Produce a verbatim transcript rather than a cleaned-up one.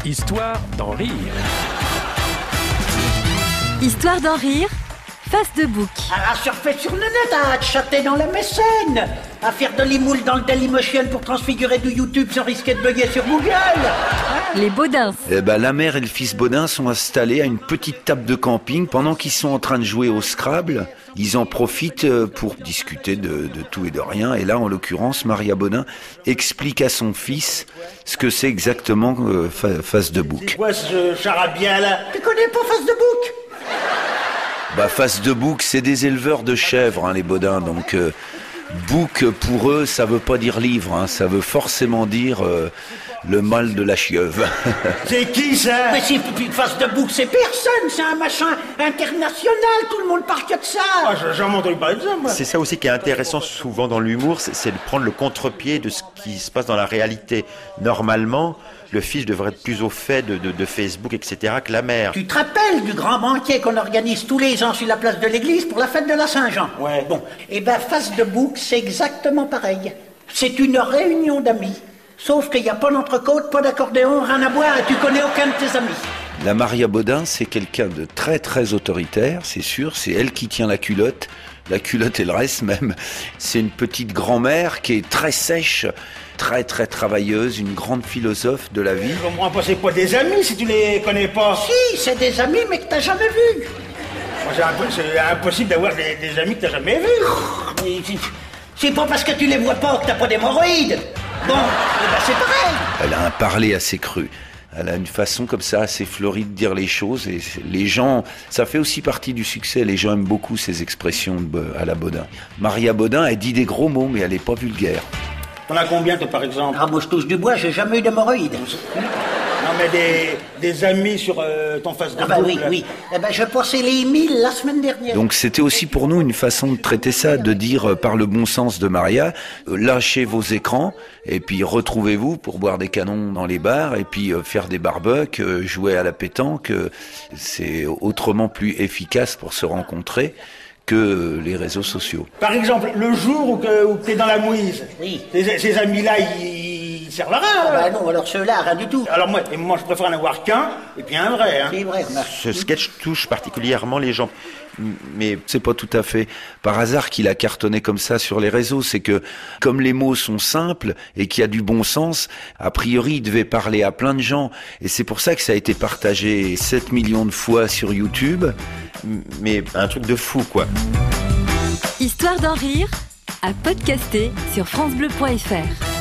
Histoire d'en rire. Histoire d'en rire, face de bouc. À surfer sur le net, à chatter dans la mécène, à faire de l'imoule dans le Dailymotion pour transfigurer du YouTube sans risquer de bugger sur Google. Hein? Les Baudins. Eh ben, la mère et le fils Baudin sont installés à une petite table de camping pendant qu'ils sont en train de jouer au Scrabble. Ils en profitent pour discuter de, de tout et de rien. Et là, en l'occurrence, Maria Baudin explique à son fils ce que c'est exactement euh, fa- face de bouc. C'est quoi ce charabia là? Tu connais pas face de bouc? Bah, face de bouc, c'est des éleveurs de chèvres, hein, les Baudins. Donc, euh, bouc, pour eux, ça veut pas dire livre, hein, ça veut forcément dire euh, le mal de la chieuve. C'est qui ça? Mais si face de bouc, c'est personne, c'est un machin international, tout le monde parle que de ça. Ah, j'en m'entends pas de ça, moi. C'est ça aussi qui est intéressant souvent dans l'humour, c'est, c'est de prendre le contre-pied de ce qui se passe dans la réalité. Normalement, le fils devrait être plus au fait de, de, de Facebook, et cetera que la mère. Tu te rappelles du grand banquet qu'on organise tous les ans sur la place de l'église pour la fête de la Saint-Jean? Ouais. Bon, et ben face de bouc, c'est exactement pareil. C'est une réunion d'amis. Sauf qu'il n'y a pas d'entrecôte, pas d'accordéon, rien à boire et tu connais aucun de tes amis. La Maria Baudin, c'est quelqu'un de très très autoritaire, c'est sûr. C'est elle qui tient la culotte, la culotte et le reste même. C'est une petite grand-mère qui est très sèche, très très travailleuse, une grande philosophe de la vie. Je comprends pas, c'est pas des amis si tu les connais pas. Si, c'est des amis mais que t'as jamais vus. Moi, c'est, imp- c'est impossible d'avoir des, des amis que t'as jamais vus. Mais c'est, c'est pas parce que tu les vois pas que t'as pas d'hémorroïdes. Bon, eh ben c'est pareil. Elle a un parler assez cru. Elle a une façon comme ça assez fleurie de dire les choses et les gens, ça fait aussi partie du succès. Les gens aiment beaucoup ces expressions de, à la Baudin. Maria Baudin, elle dit des gros mots, mais elle est pas vulgaire. T'en as combien, toi, par exemple? Ah, moi, je touche du bois, j'ai jamais eu d'hémorroïdes. Non, mais des, des amis sur euh, ton face de Ah, bah boucle. oui, oui. Eh ben, je passais les mille la semaine dernière. Donc c'était aussi pour nous une façon de traiter ça, de dire euh, par le bon sens de Maria, euh, lâchez vos écrans et puis retrouvez-vous pour boire des canons dans les bars et puis euh, faire des barbecues, euh, jouer à la pétanque. Euh, c'est autrement plus efficace pour se rencontrer que les réseaux sociaux. Par exemple, le jour où, que, où t'es dans la mouise, oui. ces, ces amis-là, ils, ils servent à rien. Ah bah non, alors ceux-là, rien du tout. Alors moi, et moi je préfère en avoir qu'un, et puis un vrai. Hein. C'est vrai. Ce sketch touche particulièrement les gens. Mais c'est pas tout à fait par hasard qu'il a cartonné comme ça sur les réseaux. C'est que, comme les mots sont simples et qu'il y a du bon sens, a priori, il devait parler à plein de gens. Et c'est pour ça que ça a été partagé sept millions de fois sur YouTube. Mais un truc de fou, quoi. Histoire d'en rire, à podcaster sur francebleu point fr.